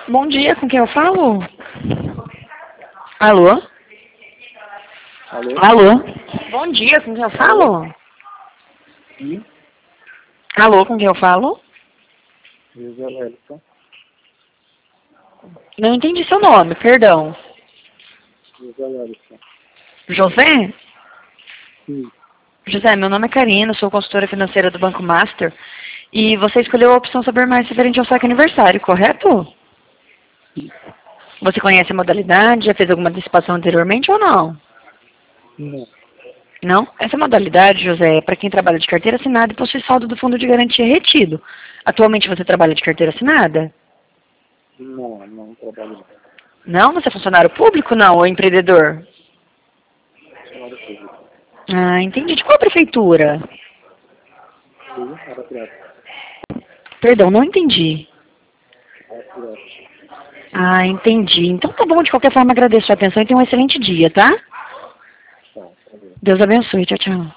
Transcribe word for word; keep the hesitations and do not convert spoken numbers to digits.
Bom dia, com quem eu falo? Alô? Alô? Alô? Bom dia, com quem eu falo? Sim, Alô, com quem eu falo? José Wellington. Não entendi seu nome, perdão. José Wellington. José? Sim, José, meu nome é Karina, sou consultora financeira do Banco Master. E você escolheu a opção saber mais referente ao saque aniversário, correto? sim. Você conhece a modalidade? Já fez alguma antecipação anteriormente ou não? Não, Não? Essa modalidade, José, é para quem trabalha de carteira assinada e possui saldo do fundo de garantia retido. Atualmente você trabalha de carteira assinada? não, não trabalho Não? Você é funcionário público, não? Ou empreendedor? na área pública. Ah, entendi. De qual prefeitura? Sim, área pirata. Perdão, não entendi. Área pirata. Ah, entendi. Então tá bom, de qualquer forma agradeço a atenção e tenha um excelente dia, tá? Tá, tá bom. Deus abençoe. Tchau, tchau.